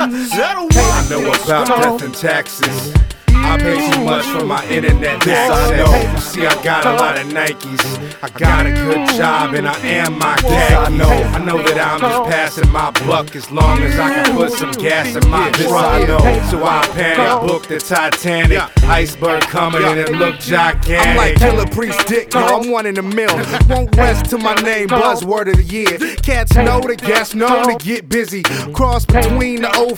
I know about death and taxes. I pay too much for my internet. This I know. See, I got a lot of Nikes. I got a good job and I am my dad. I know that I'm just passing my buck as long as I can put some gas in my truck. I know. So I panic, book the Titanic. Iceberg coming and it look gigantic. I'm like Killer Priest Dick, yo, I'm one in a mil. Won't rest till my name buzzword of the year. Cats know the gas, known to get busy. Cross between the old